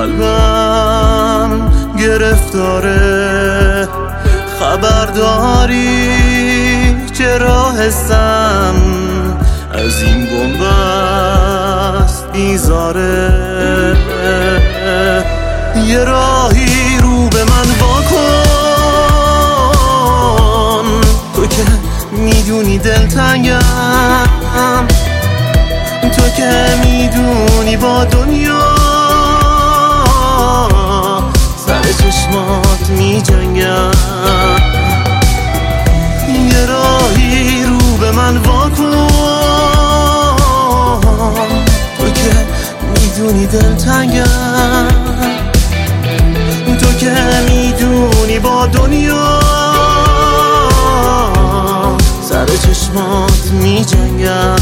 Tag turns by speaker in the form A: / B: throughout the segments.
A: قلبم گرفتاره، خبرداری چرا حسم از این بنبست بیزاره. یه راهی رو به من واکن، تو که میدونی دلتنگم، تو که میدونی با دنیا سر چشمات میجنگم. یه راهی رو به من واکن، تو که میدونی دلتنگم، تو که میدونی با دنیا سر چشمات میجنگم.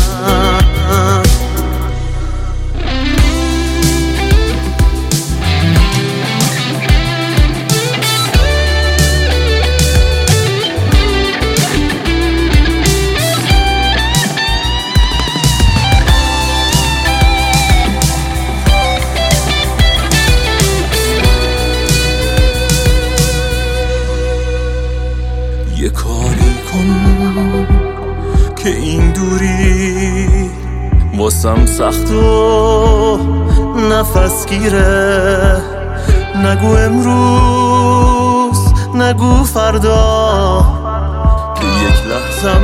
A: یه کاری کن که این دوری واسم سخت و نفس گیره. نگو امروز، نگو فردا، که یک لحظم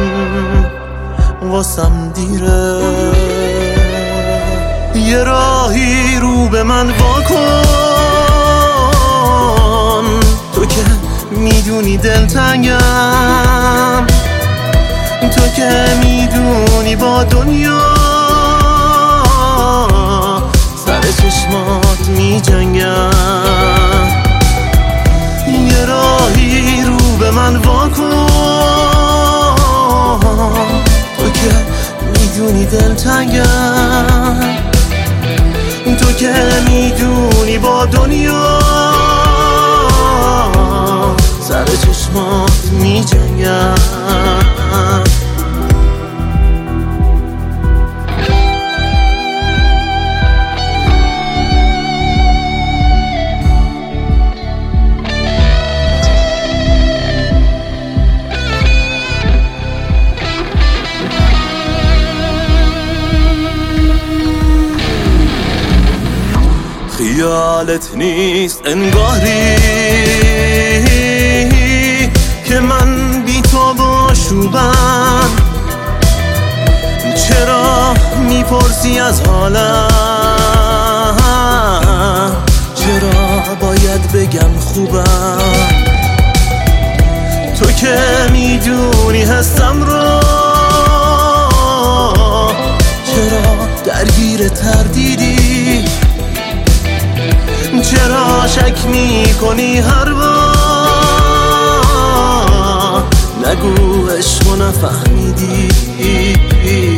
A: واسم دیره. یه راهی رو به من واکن، تو که میدونی دلتنگم، تو که میدونی با دنیا سر چشمات میجنگم. یه راهی رو به من واکن، تو که میدونی دلتنگم، تو که میدونی با دنیا سر چشمات میجنگم. خیالت نیست انگاری که من بی تو باشوبم؟ چرا میپرسی از حالم؟ چرا باید بگم خوبم؟ تو که میدونی هستم رو، چرا درگیر تردیدی؟ چرا شک میکنی هر بار؟ نگو عشقو نفهمیدی.